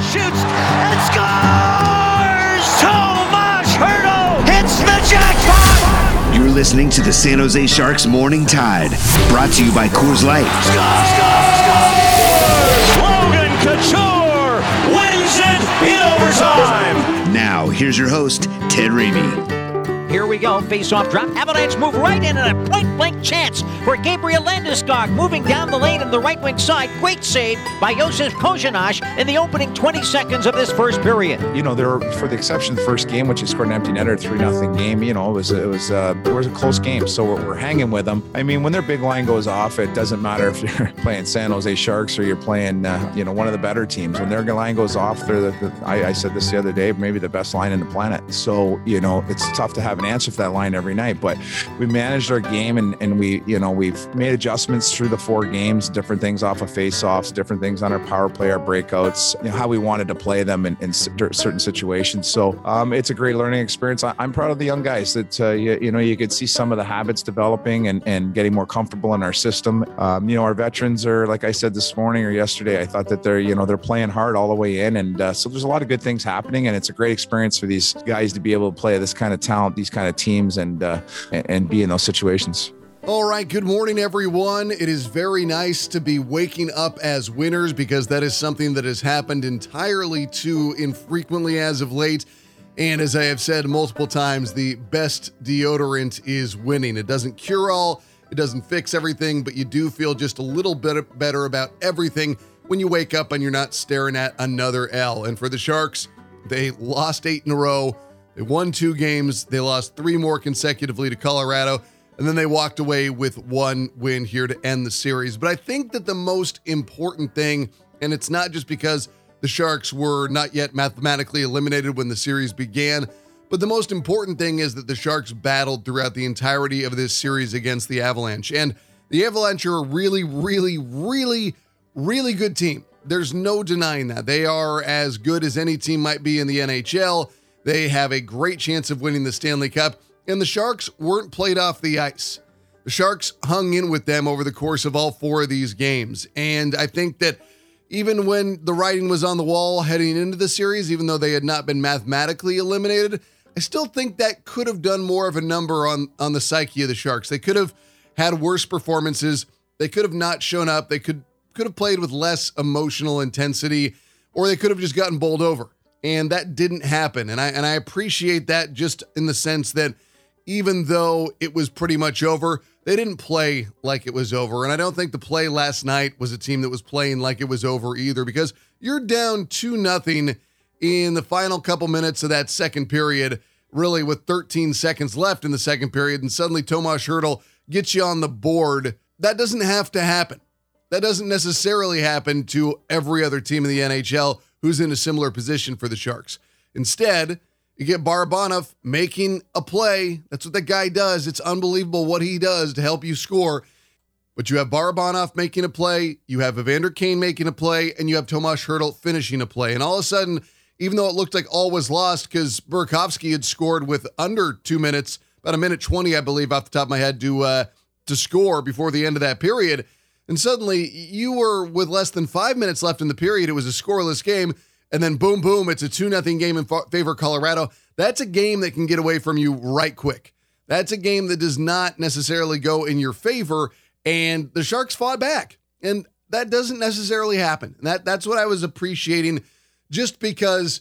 shoots and scores! Tomas Hertl hits the jackpot! You're listening to the San Jose Sharks Morning Tide, brought to you by Coors Light. Logan Couture wins it in overtime! Now, here's your host, Ted Ramey. Here we go. Face-off drop. Avalanche move right in and a point-blank chance for Gabriel Landeskog moving down the lane on the right wing side. Great save by Josef Kozhinash in the opening 20 seconds of this first period. You know, there, for the exception of the first game, which he scored an empty netter, 3-0 game. You know, it was a close game. So we're hanging with them. I mean, when their big line goes off, it doesn't matter if you're playing San Jose Sharks or you're playing, one of the better teams. When their line goes off, they're I said this the other day, maybe the best line in the planet. So it's tough to have an answer for that line every night, but we managed our game and we've made adjustments through the 4 games, different things off of face-offs, different things on our power play, our breakouts, how we wanted to play them in certain situations. So it's a great learning experience. I'm proud of the young guys that you could see some of the habits developing and getting more comfortable in our system. Our veterans are, like I said this morning or yesterday, I thought that they're playing hard all the way in, and so there's a lot of good things happening, and it's a great experience for these guys to be able to play this kind of talent, these kind of teams, and be in those situations. All right, good morning, everyone. It is very nice to be waking up as winners, because that is something that has happened entirely too infrequently as of late. And as I have said multiple times, the best deodorant is winning. It doesn't cure all, it doesn't fix everything, but you do feel just a little bit better about everything when you wake up and you're not staring at another L. And for the Sharks, they lost 8 in a row. They won 2 games. They lost 3 more consecutively to Colorado. And then they walked away with 1 win here to end the series. But I think that the most important thing, and it's not just because the Sharks were not yet mathematically eliminated when the series began, but the most important thing is that the Sharks battled throughout the entirety of this series against the Avalanche. And the Avalanche are a really, really, really, really good team. There's no denying that. They are as good as any team might be in the NHL. They have a great chance of winning the Stanley Cup, and the Sharks weren't played off the ice. The Sharks hung in with them over the course of all 4 of these games, and I think that even when the writing was on the wall heading into the series, even though they had not been mathematically eliminated, I still think that could have done more of a number on the psyche of the Sharks. They could have had worse performances. They could have not shown up. They could have played with less emotional intensity, or they could have just gotten bowled over. And that didn't happen. And I appreciate that, just in the sense that even though it was pretty much over, they didn't play like it was over. And I don't think the play last night was a team that was playing like it was over either, because you're down 2-0 in the final couple minutes of that second period, really with 13 seconds left in the second period, and suddenly Tomas Hertl gets you on the board. That doesn't have to happen. That doesn't necessarily happen to every other team in the NHL who's in a similar position for the Sharks. Instead, you get Barabanov making a play. That's what that guy does. It's unbelievable what he does to help you score. But you have Barabanov making a play, you have Evander Kane making a play, and you have Tomas Hertl finishing a play. And all of a sudden, even though it looked like all was lost because Burakovsky had scored with under 2 minutes, about 1:20, I believe, off the top of my head, to score before the end of that period, and suddenly you were with less than 5 minutes left in the period. It was a scoreless game. And then boom, boom, it's a 2-0 game in favor of Colorado. That's a game that can get away from you right quick. That's a game that does not necessarily go in your favor. And the Sharks fought back. And that doesn't necessarily happen. And that's what I was appreciating, just because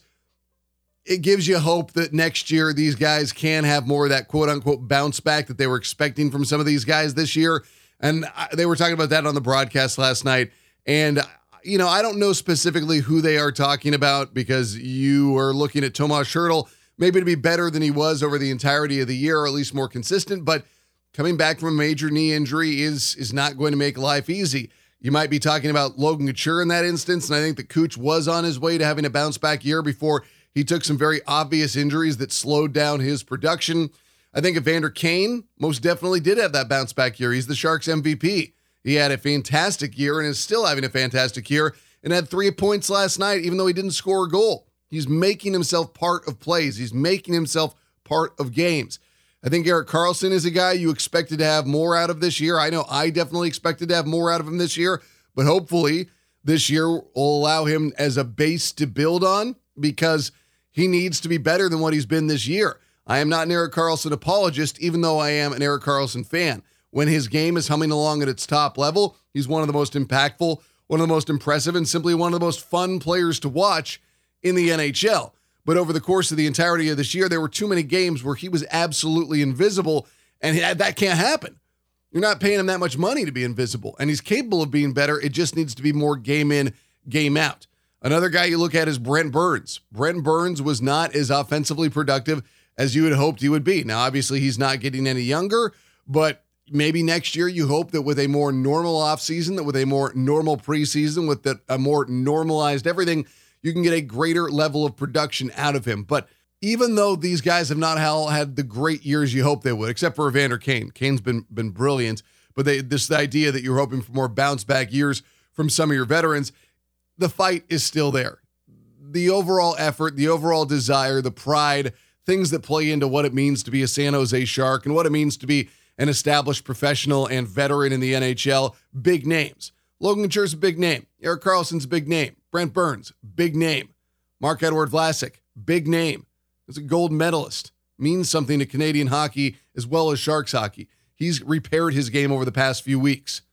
it gives you hope that next year these guys can have more of that quote unquote bounce back that they were expecting from some of these guys this year. And they were talking about that on the broadcast last night. And, I don't know specifically who they are talking about, because you are looking at Tomas Hertl maybe to be better than he was over the entirety of the year, or at least more consistent. But coming back from a major knee injury is not going to make life easy. You might be talking about Logan Couture in that instance. And I think that Cooch was on his way to having a bounce back year before he took some very obvious injuries that slowed down his production. I think Evander Kane most definitely did have that bounce back year. He's the Sharks MVP. He had a fantastic year and is still having a fantastic year, and had 3 points last night, even though he didn't score a goal. He's making himself part of plays. He's making himself part of games. I think Erik Karlsson is a guy you expected to have more out of this year. I know I definitely expected to have more out of him this year, but hopefully this year will allow him as a base to build on because he needs to be better than what he's been this year. I am not an Erik Karlsson apologist, even though I am an Erik Karlsson fan. When his game is humming along at its top level, he's one of the most impactful, one of the most impressive, and simply one of the most fun players to watch in the NHL. But over the course of the entirety of this year, there were too many games where he was absolutely invisible, and that can't happen. You're not paying him that much money to be invisible, and he's capable of being better. It just needs to be more game in, game out. Another guy you look at is Brent Burns. Brent Burns was not as offensively productive as you had hoped he would be. Now, obviously, he's not getting any younger, but maybe next year you hope that with a more normal offseason, that with a more normal preseason, with a more normalized everything, you can get a greater level of production out of him. But even though these guys have not had the great years you hope they would, except for Evander Kane. Kane's been brilliant, but this idea that you're hoping for more bounce back years from some of your veterans, the fight is still there. The overall effort, the overall desire, the pride, things that play into what it means to be a San Jose Shark and what it means to be an established professional and veteran in the NHL, big names. Logan Couture's a big name. Erik Karlsson's a big name. Brent Burns, big name. Marc-Edouard Vlasic, big name. He's a gold medalist. Means something to Canadian hockey as well as Sharks hockey. He's repaired his game over the past few weeks.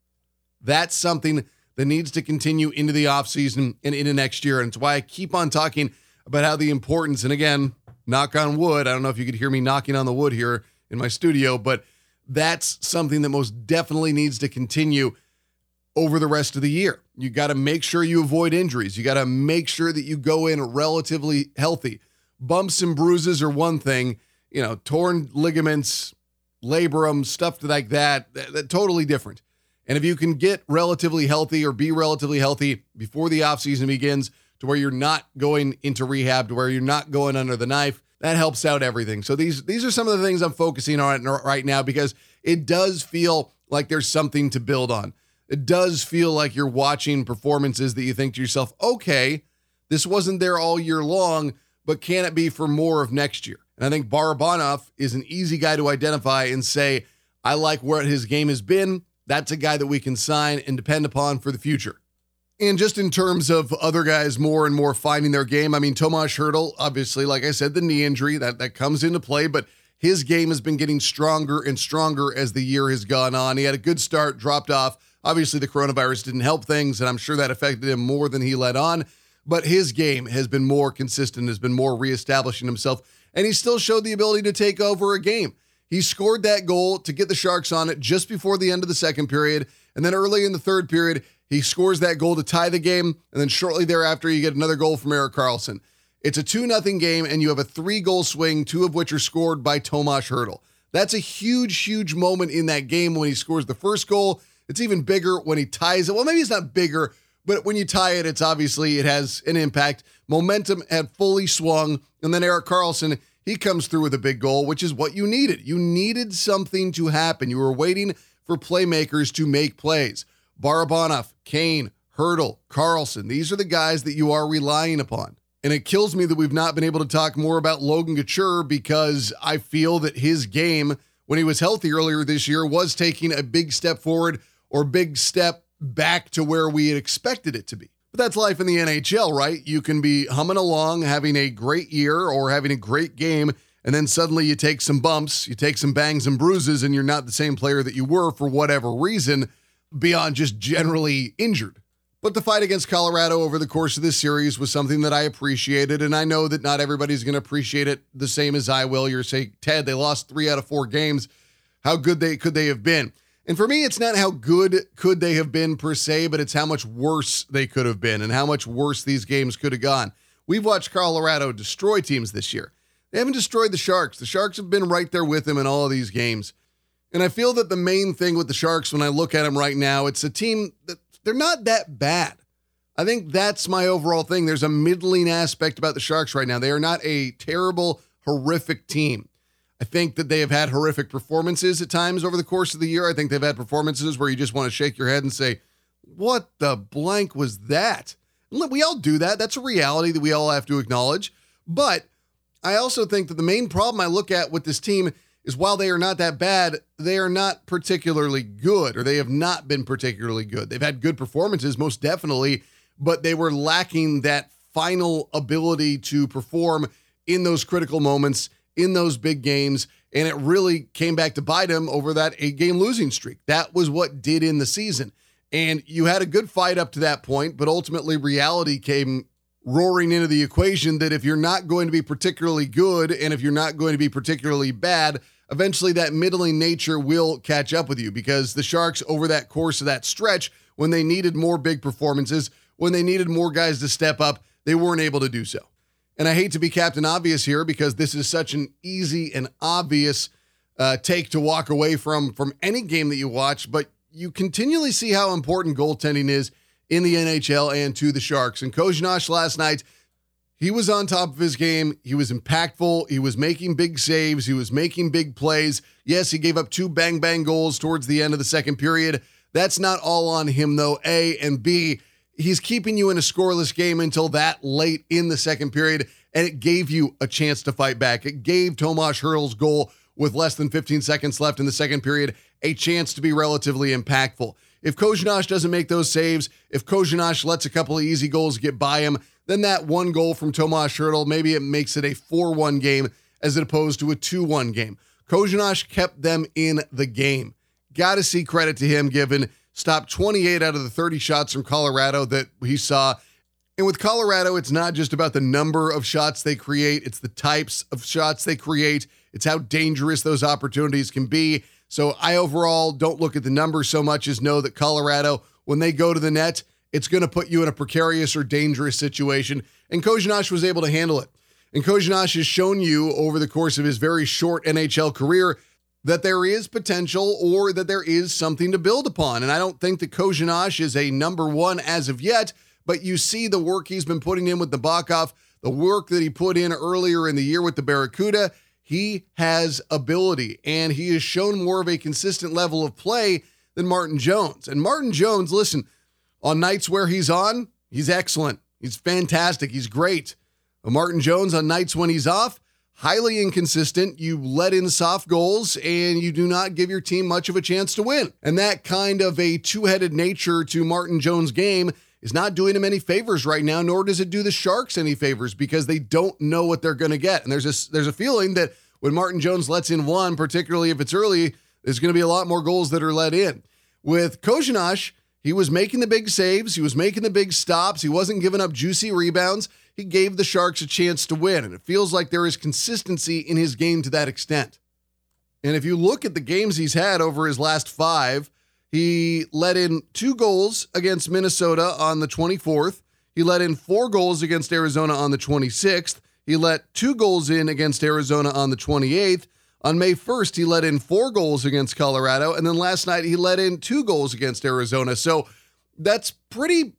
That's something that needs to continue into the offseason and into next year. And it's why I keep on talking about how the importance, and again, knock on wood, I don't know if you could hear me knocking on the wood here in my studio, but that's something that most definitely needs to continue over the rest of the year. You got to make sure you avoid injuries. You got to make sure that you go in relatively healthy. Bumps and bruises are one thing, torn ligaments, labrum, stuff like that, totally different. And if you can get relatively healthy or be relatively healthy before the offseason begins to where you're not going into rehab, to where you're not going under the knife, that helps out everything. So these are some of the things I'm focusing on right now because it does feel like there's something to build on. It does feel like you're watching performances that you think to yourself, okay, this wasn't there all year long, but can it be for more of next year? And I think Barabanov is an easy guy to identify and say, I like where his game has been. That's a guy that we can sign and depend upon for the future. And just in terms of other guys more and more finding their game, I mean, Tomas Hertl, obviously, like I said, the knee injury, that comes into play, but his game has been getting stronger and stronger as the year has gone on. He had a good start, dropped off. Obviously, the coronavirus didn't help things, and I'm sure that affected him more than he let on. But his game has been more consistent, has been more reestablishing himself, and he still showed the ability to take over a game. He scored that goal to get the Sharks on it just before the end of the second period, and then early in the third period, he scores that goal to tie the game, and then shortly thereafter, you get another goal from Erik Karlsson. It's a 2-0 game, and you have a 3-goal swing, 2 of which are scored by Tomas Hertl. That's a huge, huge moment in that game when he scores the first goal. It's even bigger when he ties it. Well, maybe it's not bigger, but when you tie it, it has an impact. Momentum had fully swung, and then Erik Karlsson, he comes through with a big goal, which is what you needed. You needed something to happen. You were waiting for playmakers to make plays. Barabanov, Kane, Hertl, Karlsson, these are the guys that you are relying upon. And it kills me that we've not been able to talk more about Logan Couture because I feel that his game, when he was healthy earlier this year, was taking a big step forward or big step back to where we had expected it to be. But that's life in the NHL, right? You can be humming along, having a great year or having a great game, and then suddenly you take some bumps, you take some bangs and bruises, and you're not the same player that you were for whatever reason beyond just generally injured. But the fight against Colorado over the course of this series was something that I appreciated, and I know that not everybody's going to appreciate it the same as I will. You're saying, Ted, they lost 3 out of 4 games. How good could they have been? And for me, it's not how good could they have been per se, but it's how much worse they could have been and how much worse these games could have gone. We've watched Colorado destroy teams this year. They haven't destroyed the Sharks. The Sharks have been right there with them in all of these games. And I feel that the main thing with the Sharks, when I look at them right now, it's a team that they're not that bad. I think that's my overall thing. There's a middling aspect about the Sharks right now. They are not a terrible, horrific team. I think that they have had horrific performances at times over the course of the year. I think they've had performances where you just want to shake your head and say, what the blank was that? And look, we all do that. That's a reality that we all have to acknowledge. But I also think that the main problem I look at with this team is while they are not that bad, they are not particularly good, or they have not been particularly good. They've had good performances, most definitely, but they were lacking that final ability to perform in those critical moments, in those big games, and it really came back to bite them over that 8-game losing streak. That was what did in the season. And you had a good fight up to that point, but ultimately reality came roaring into the equation that if you're not going to be particularly good and if you're not going to be particularly bad, eventually that middling nature will catch up with you, because the Sharks, over that course of that stretch, when they needed more big performances, when they needed more guys to step up, they weren't able to do so. And I hate to be Captain Obvious here, because this is such an easy and obvious take to walk away from any game that you watch, but you continually see how important goaltending is in the NHL and to the Sharks. And Kozhinosh last night, he was on top of his game. He was impactful. He was making big saves. He was making big plays. Yes, he gave up 2 bang-bang goals towards the end of the second period. That's not all on him, though, A, and B, he's keeping you in a scoreless game until that late in the second period, and it gave you a chance to fight back. It gave Tomas Hertl's goal with less than 15 seconds left in the second period a chance to be relatively impactful. If Kozhinosh doesn't make those saves, if Kozhinosh lets a couple of easy goals get by him, then that one goal from Tomas Hertl, maybe it makes it a 4-1 game as opposed to a 2-1 game. Kozhinosh kept them in the game. Got to see credit to him, given stopped 28 out of the 30 shots from Colorado that he saw. And with Colorado, it's not just about the number of shots they create, it's the types of shots they create. It's how dangerous those opportunities can be. So I overall don't look at the numbers so much as know that Colorado, when they go to the net, it's going to put you in a precarious or dangerous situation. And Kozhinosh was able to handle it. And Kozhinosh has shown you over the course of his very short NHL career that there is potential, or that there is something to build upon. And I don't think that Kozhinosh is a number one as of yet, but you see the work he's been putting in with Nabokov, the work that he put in earlier in the year with the Barracuda. He has ability, and he has shown more of a consistent level of play than Martin Jones. And Martin Jones, listen, on nights where he's on, he's excellent. He's fantastic. He's great. But Martin Jones, on nights when he's off, highly inconsistent. You let in soft goals, and you do not give your team much of a chance to win. And that kind of a two-headed nature to Martin Jones' game is not doing him any favors right now, nor does it do the Sharks any favors, because they don't know what they're going to get. And there's a feeling that when Martin Jones lets in one, particularly if it's early, there's going to be a lot more goals that are let in. With Kozhinosh, he was making the big saves. He was making the big stops. He wasn't giving up juicy rebounds. He gave the Sharks a chance to win, and it feels like there is consistency in his game to that extent. And if you look at the games he's had over his last 5, he let in 2 goals against Minnesota on the 24th. He let in 4 goals against Arizona on the 26th. He let 2 goals in against Arizona on the 28th. On May 1st, he let in 4 goals against Colorado. And then last night, he let in 2 goals against Arizona. So that's pretty,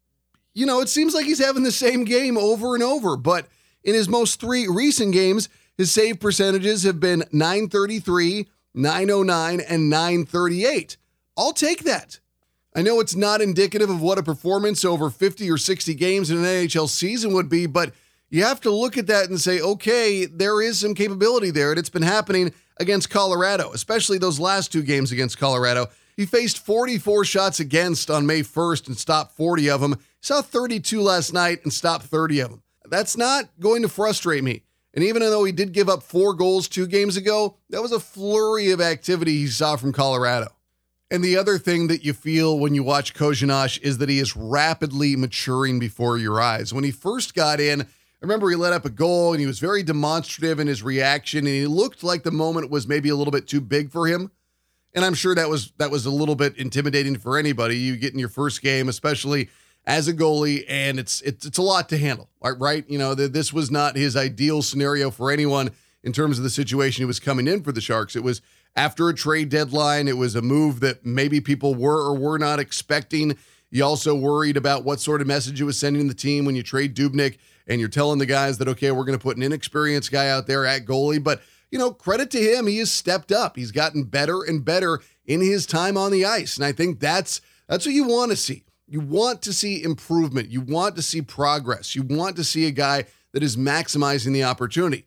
it seems like he's having the same game over and over. But in his most 3 recent games, his save percentages have been .933, .909, and .938. I'll take that. I know it's not indicative of what a performance over 50 or 60 games in an NHL season would be, but you have to look at that and say, okay, there is some capability there, and it's been happening against Colorado, especially those last 2 games against Colorado. He faced 44 shots against on May 1st and stopped 40 of them. He saw 32 last night and stopped 30 of them. That's not going to frustrate me. And even though he did give up 4 goals 2 games ago, that was a flurry of activity he saw from Colorado. And the other thing that you feel when you watch Kozhinosh is that he is rapidly maturing before your eyes. When he first got in, I remember he let up a goal and he was very demonstrative in his reaction, and he looked like the moment was maybe a little bit too big for him. And I'm sure that was a little bit intimidating for anybody. You get in your first game, especially as a goalie, and it's a lot to handle, right? This was not his ideal scenario for anyone in terms of the situation he was coming in for the Sharks. It was after a trade deadline. It was a move that maybe people were or were not expecting. You also worried about what sort of message it was sending the team when you trade Dubnyk and you're telling the guys that, okay, we're going to put an inexperienced guy out there at goalie. But, credit to him. He has stepped up. He's gotten better and better in his time on the ice. And I think that's what you want to see. You want to see improvement. You want to see progress. You want to see a guy that is maximizing the opportunity.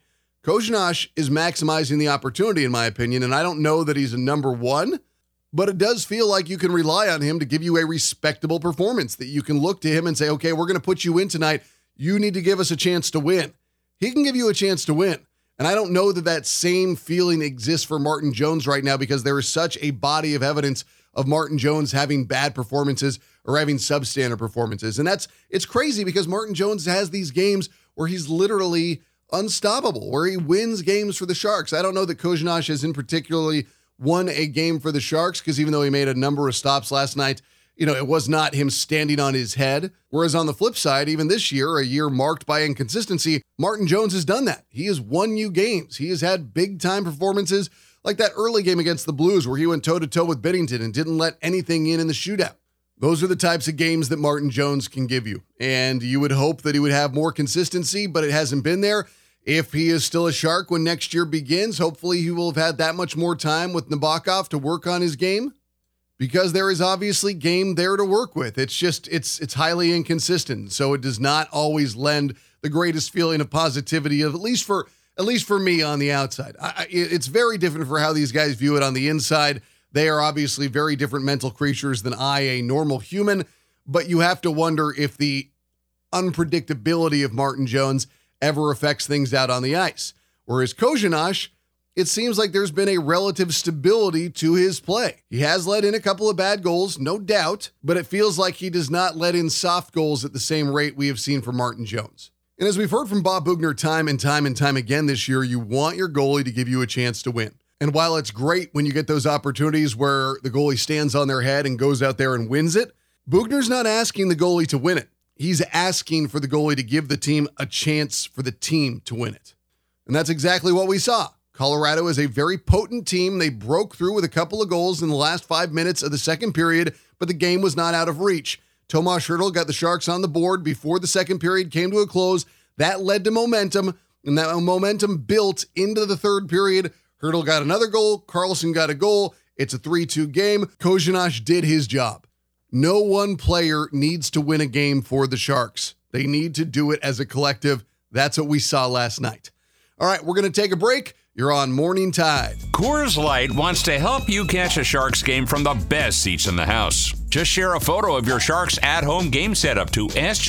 Kozhinash is maximizing the opportunity, in my opinion, and I don't know that he's a number one, but it does feel like you can rely on him to give you a respectable performance, that you can look to him and say, okay, we're going to put you in tonight. You need to give us a chance to win. He can give you a chance to win. And I don't know that that same feeling exists for Martin Jones right now, because there is such a body of evidence of Martin Jones having bad performances or having substandard performances. And it's crazy, because Martin Jones has these games where he's literally unstoppable, where he wins games for the Sharks. I don't know that Kozhinash has in particularly won a game for the Sharks, because even though he made a number of stops last night, it was not him standing on his head. Whereas on the flip side, even this year, a year marked by inconsistency, Martin Jones has done that. He has won you games. He has had big-time performances, like that early game against the Blues where he went toe-to-toe with Binnington and didn't let anything in the shootout. Those are the types of games that Martin Jones can give you. And you would hope that he would have more consistency, but it hasn't been there. If he is still a Shark when next year begins, hopefully he will have had that much more time with Nabokov to work on his game, because there is obviously game there to work with. It's just, it's highly inconsistent. So it does not always lend the greatest feeling of positivity, at least for me on the outside. It's very different for how these guys view it on the inside. They are obviously very different mental creatures than a normal human, but you have to wonder if the unpredictability of Martin Jones ever affects things out on the ice. Whereas Kozhinash, it seems like there's been a relative stability to his play. He has let in a couple of bad goals, no doubt, but it feels like he does not let in soft goals at the same rate we have seen from Martin Jones. And as we've heard from Bob Boughner time and time again this year, you want your goalie to give you a chance to win. And while it's great when you get those opportunities where the goalie stands on their head and goes out there and wins it, Boughner's not asking the goalie to win it. He's asking for the goalie to give the team a chance for the team to win it. And that's exactly what we saw. Colorado is a very potent team. They broke through with a couple of goals in the last 5 minutes of the second period, but the game was not out of reach. Tomas Hertl got the Sharks on the board before the second period came to a close. That led to momentum, and that momentum built into the third period. Hertl got another goal. Carlson got a goal. It's a 3-2 game. Kozhinash did his job. No one player needs to win a game for the Sharks. They need to do it as a collective. That's what we saw last night. All right, we're going to take a break. You're on Morning Tide. Coors Light wants to help you catch a Sharks game from the best seats in the house. Just share a photo of your Sharks at-home game setup to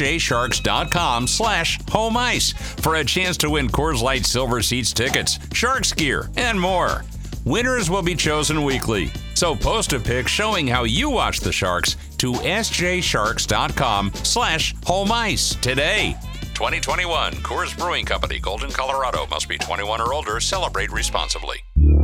sjsharks.com/homeice for a chance to win Coors Light Silver Seats tickets, Sharks gear, and more. Winners will be chosen weekly. So post a pic showing how you watch the Sharks to sjsharks.com/homeice today. 2021 Coors Brewing Company, Golden, Colorado. Must be 21 or older. Celebrate responsibly.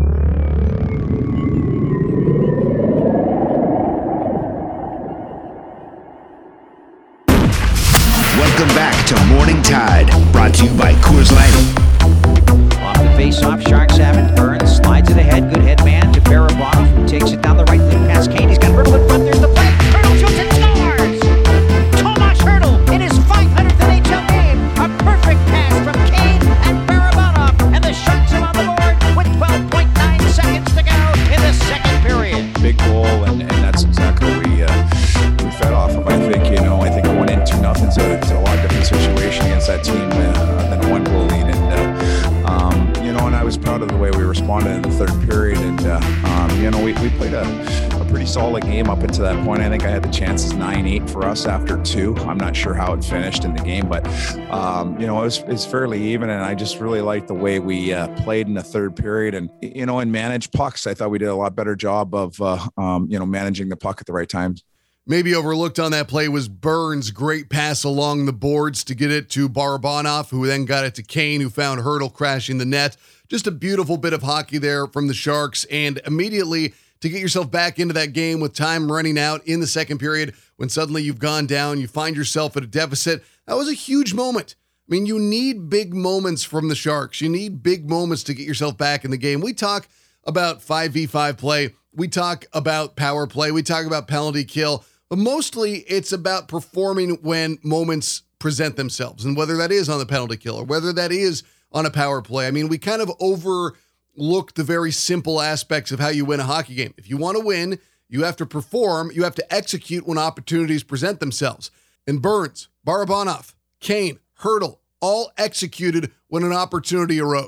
Welcome back to Morning Tide, brought to you by Coors Light. Off the face-off, Sharks have it. Burns slides it ahead. Good head man to Barabanov, who takes it down the right wing past Kane. He's got Hertl in front. There's the play. Hertl shoots and scores! Tomas Hertl in his 500th NHL game. A perfect pass from Kane and Barabanov. And the Sharks are on the board with 12.9 seconds to go in the second period. Big goal, and that's exactly what we fed off of. I think going in 2-0 is a lot different situation against that team than a one-goal lead. And I was proud of the way we responded in the third period. And we played a pretty solid game up until that point. I think I had the chances 9-8 for us after 2. I'm not sure how it finished in the game, but it's fairly even. And I just really liked the way we played in the third period and managed pucks. I thought we did a lot better job of managing the puck at the right times. Maybe overlooked on that play was Burns' great pass along the boards to get it to Barabanov, who then got it to Kane, who found Hertl crashing the net. Just a beautiful bit of hockey there from the Sharks, and immediately to get yourself back into that game with time running out in the second period when suddenly you've gone down, you find yourself at a deficit. That was a huge moment. I mean, you need big moments from the Sharks. You need big moments to get yourself back in the game. We talk about 5v5 play. We talk about power play. We talk about penalty kill. But mostly it's about performing when moments present themselves, and whether that is on the penalty kill or whether that is on a power play. I mean, we kind of overlook the very simple aspects of how you win a hockey game. If you want to win, you have to perform, you have to execute when opportunities present themselves. And Burns, Barabanov, Kane, Hertl, all executed when an opportunity arose.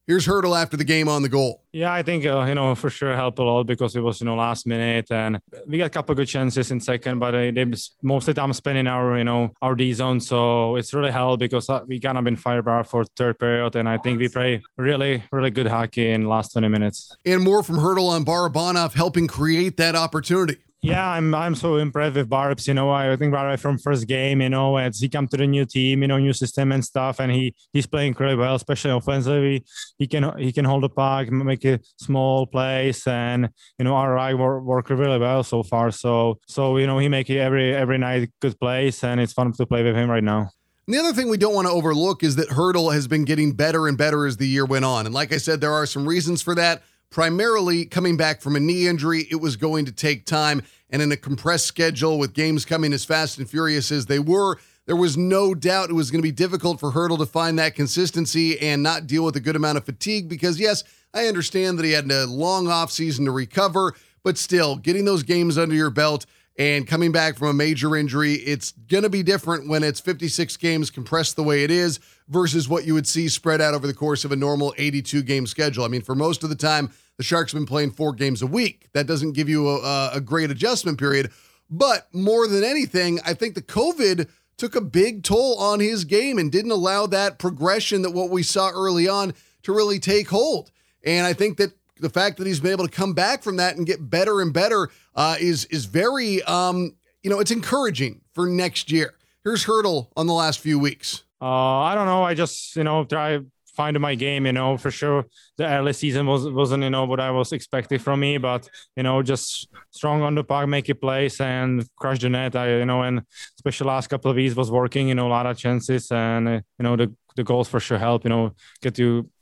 Here's Hertl after the game on the goal. Yeah, I think, for sure helped a lot because it was, last minute and we got a couple of good chances in second, but they most of the time spending our D zone. So it's really helped because we kind of been firepower for third period. And I think we play really, really good hockey in the last 20 minutes. And more from Hertl on Barabanov helping create that opportunity. Yeah, I'm so impressed with Barbs. I think Barbs from first game, as he come to the new team, new system and stuff, and he's playing really well, especially offensively. He can hold the puck, make a small plays, and our eye work really well so far. So he make every night good plays, and it's fun to play with him right now. And the other thing we don't want to overlook is that Hertl has been getting better and better as the year went on, and like I said, there are some reasons for that. Primarily coming back from a knee injury, it was going to take time. And in a compressed schedule with games coming as fast and furious as they were, there was no doubt it was going to be difficult for Hertl to find that consistency and not deal with a good amount of fatigue because, yes, I understand that he had a long offseason to recover, but still, getting those games under your belt and coming back from a major injury, it's going to be different when it's 56 games compressed the way it is versus what you would see spread out over the course of a normal 82-game schedule. I mean, for most of the time, the Sharks have been playing 4 games a week. That doesn't give you a great adjustment period. But more than anything, I think the COVID took a big toll on his game and didn't allow that progression that what we saw early on to really take hold. And I think that the fact that he's been able to come back from that and get better and better is very, it's encouraging for next year. Here's Hertl on the last few weeks. I don't know. I just, try find my game, for sure. The early season wasn't, what I was expecting from me, but, just strong on the puck, make a plays and crush the net. And especially last couple of weeks was working, a lot of chances and, the goals for sure help, get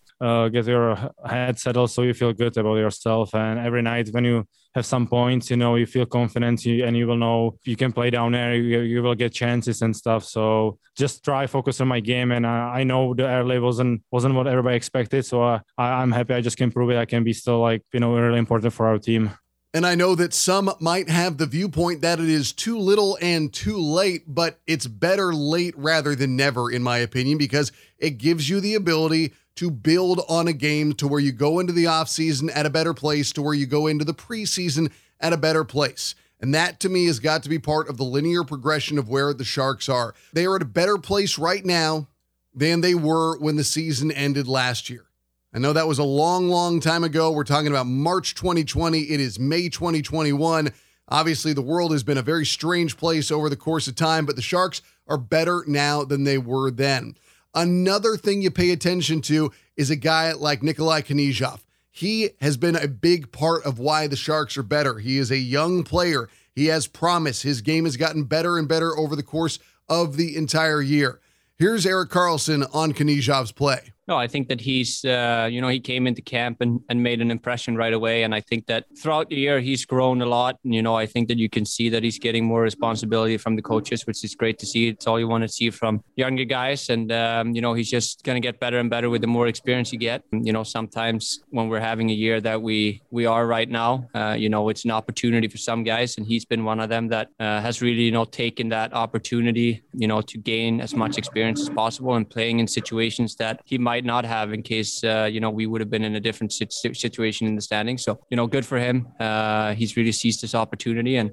your head settled so you feel good about yourself. And every night when you have some points, you feel confident and you will know you can play down there, you will get chances and stuff. So just try focus on my game. And I know the early wasn't what everybody expected. So I'm happy I just can prove it. I can be still really important for our team. And I know that some might have the viewpoint that it is too little and too late, but it's better late rather than never, in my opinion, because it gives you the ability to build on a game to where you go into the offseason at a better place, to where you go into the preseason at a better place. And that, to me, has got to be part of the linear progression of where the Sharks are. They are at a better place right now than they were when the season ended last year. I know that was a long, long time ago. We're talking about March 2020. It is May 2021. Obviously, the world has been a very strange place over the course of time, but the Sharks are better now than they were then. Another thing you pay attention to is a guy like Nikolai Knyzhov. He has been a big part of why the Sharks are better. He is a young player. He has promise. His game has gotten better and better over the course of the entire year. Here's Erik Karlsson on Knyzhov's play. No, I think that he's, he came into camp and made an impression right away. And I think that throughout the year, he's grown a lot. And, I think that you can see that he's getting more responsibility from the coaches, which is great to see. It's all you want to see from younger guys. And, he's just going to get better and better with the more experience you get. Sometimes when we're having a year that we are right now, it's an opportunity for some guys. And he's been one of them that has really, taken that opportunity, to gain as much experience as possible and playing in situations that he might not have in case, we would have been in a different situation in the standings. So, good for him. He's really seized this opportunity. And,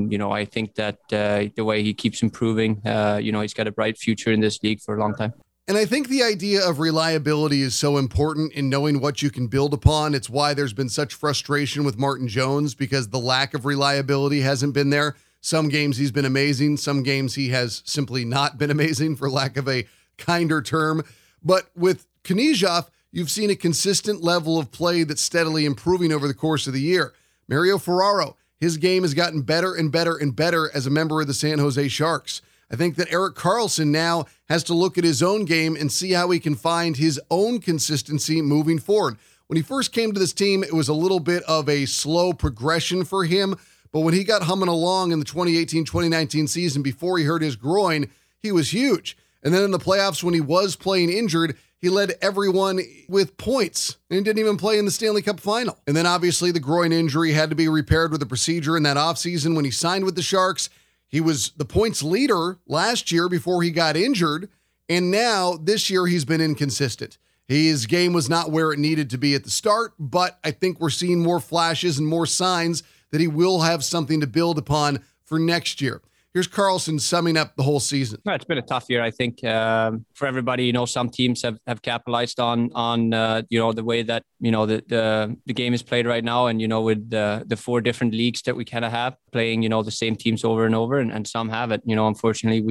I think that the way he keeps improving, he's got a bright future in this league for a long time. And I think the idea of reliability is so important in knowing what you can build upon. It's why there's been such frustration with Martin Jones, because the lack of reliability hasn't been there. Some games he's been amazing. Some games he has simply not been amazing, for lack of a kinder term. But with Knyzhov, you've seen a consistent level of play that's steadily improving over the course of the year. Mario Ferraro, his game has gotten better and better and better as a member of the San Jose Sharks. I think that Erik Karlsson now has to look at his own game and see how he can find his own consistency moving forward. When he first came to this team, it was a little bit of a slow progression for him, but when he got humming along in the 2018-2019 season before he hurt his groin, he was huge. And then in the playoffs, when he was playing injured, he led everyone with points and he didn't even play in the Stanley Cup final. And then obviously the groin injury had to be repaired with a procedure in that offseason when he signed with the Sharks. He was the points leader last year before he got injured. And now this year he's been inconsistent. His game was not where it needed to be at the start, but I think we're seeing more flashes and more signs that he will have something to build upon for next year. Here's Karlsson summing up the whole season. It's been a tough year, I think, for everybody. Some teams have capitalized on the way that the game is played right now, and with the 4 different leagues that we kind of have playing the same teams over and over, and some have it. Unfortunately,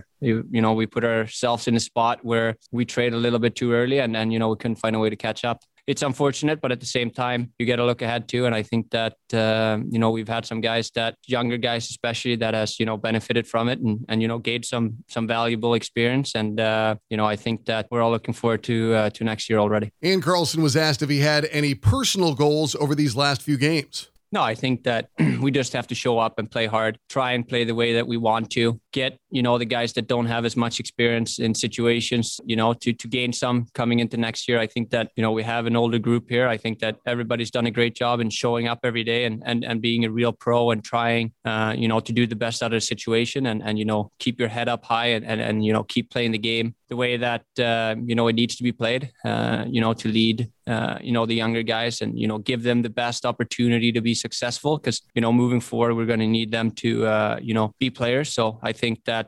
we put ourselves in a spot where we trade a little bit too early, and we couldn't find a way to catch up. It's unfortunate, but at the same time, you got to look ahead too. And I think that, we've had some guys younger guys especially, that has, benefited from it and gained some valuable experience. And, I think that we're all looking forward to next year already. And Karlsson was asked if he had any personal goals over these last few games. No, I think that we just have to show up and play hard, try and play the way that we want to, get, the guys that don't have as much experience in situations, to gain some coming into next year. I think that, we have an older group here. I think that everybody's done a great job in showing up every day and being a real pro and trying, to do the best out of the situation and keep your head up high and keep playing the game the way that, it needs to be played, to lead, the younger guys and, give them the best opportunity to be successful because, moving forward, we're going to need them to, be players. So I think that,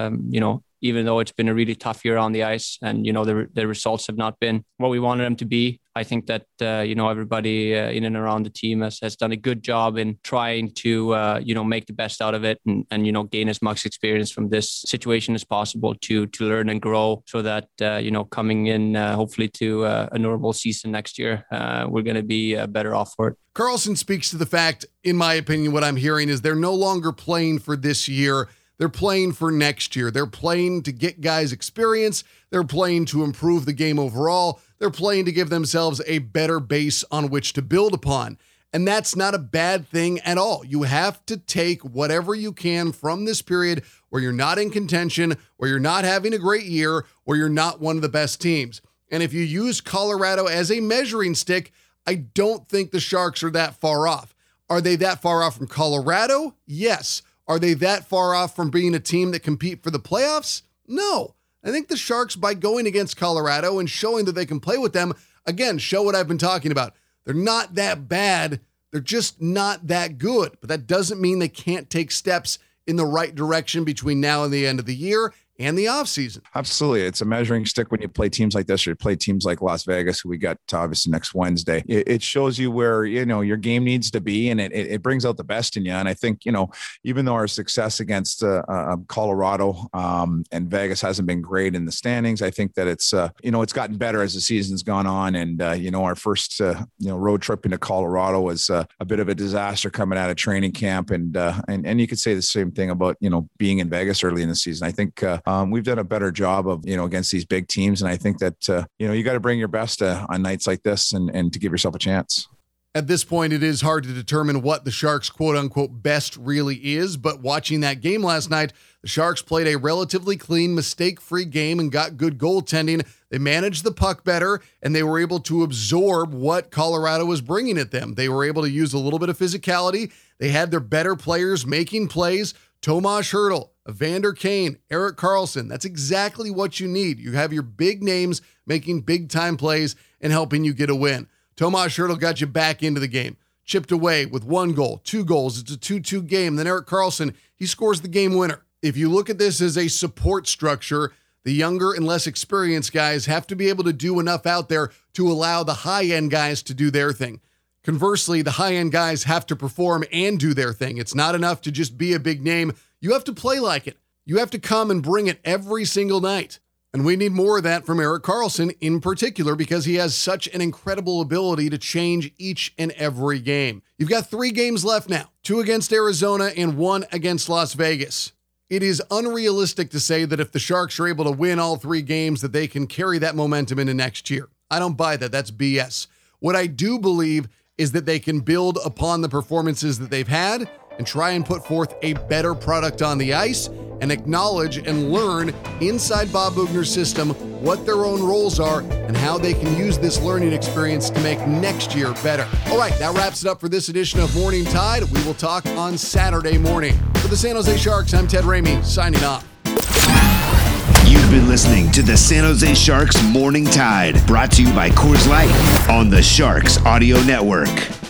even though it's been a really tough year on the ice and, the results have not been what we wanted them to be, I think that, everybody in and around the team has done a good job in trying to, make the best out of it and gain as much experience from this situation as possible to learn and grow so that, coming in hopefully to a normal season next year, we're going to be better off for it. Karlsson speaks to the fact, in my opinion, what I'm hearing is they're no longer playing for this year. They're playing for next year. They're playing to get guys experience. They're playing to improve the game overall. They're playing to give themselves a better base on which to build upon. And that's not a bad thing at all. You have to take whatever you can from this period where you're not in contention, where you're not having a great year, or you're not one of the best teams. And if you use Colorado as a measuring stick, I don't think the Sharks are that far off. Are they that far off from Colorado? Yes. Are they that far off from being a team that compete for the playoffs? No. I think the Sharks, by going against Colorado and showing that they can play with them, again, show what I've been talking about. They're not that bad. They're just not that good. But that doesn't mean they can't take steps in the right direction between now and the end of the year and the offseason. Absolutely. It's a measuring stick when you play teams like this or you play teams like Las Vegas, who we got obviously next Wednesday. It shows you where, your game needs to be, and it brings out the best in you. And I think, even though our success against Colorado and Vegas hasn't been great in the standings, I think that it's, it's gotten better as the season's gone on. And, our first, road trip into Colorado was a bit of a disaster coming out of training camp. And you could say the same thing about, being in Vegas early in the season. I think, we've done a better job of, against these big teams. And I think that, you got to bring your best on nights like this and to give yourself a chance. At this point, it is hard to determine what the Sharks' quote-unquote best really is, but watching that game last night, the Sharks played a relatively clean, mistake-free game and got good goaltending. They managed the puck better, and they were able to absorb what Colorado was bringing at them. They were able to use a little bit of physicality. They had their better players making plays. Tomas Hertl, Evander Kane, Erik Karlsson. That's exactly what you need. You have your big names making big-time plays and helping you get a win. Tomas Hertl got you back into the game. Chipped away with 1 goal, 2 goals. It's a 2-2 game. Then Erik Karlsson, he scores the game winner. If you look at this as a support structure, the younger and less experienced guys have to be able to do enough out there to allow the high-end guys to do their thing. Conversely, the high-end guys have to perform and do their thing. It's not enough to just be a big name. You have to play like it. You have to come and bring it every single night. And we need more of that from Erik Karlsson in particular because he has such an incredible ability to change each and every game. You've got 3 games left now, 2 against Arizona and 1 against Las Vegas. It is unrealistic to say that if the Sharks are able to win all 3 games that they can carry that momentum into next year. I don't buy that. That's BS. What I do believe is that they can build upon the performances that they've had and try and put forth a better product on the ice and acknowledge and learn inside Bob Boughner's system what their own roles are and how they can use this learning experience to make next year better. All right, that wraps it up for this edition of Morning Tide. We will talk on Saturday morning. For the San Jose Sharks, I'm Ted Ramey, signing off. You've been listening to the San Jose Sharks Morning Tide, brought to you by Coors Light on the Sharks Audio Network.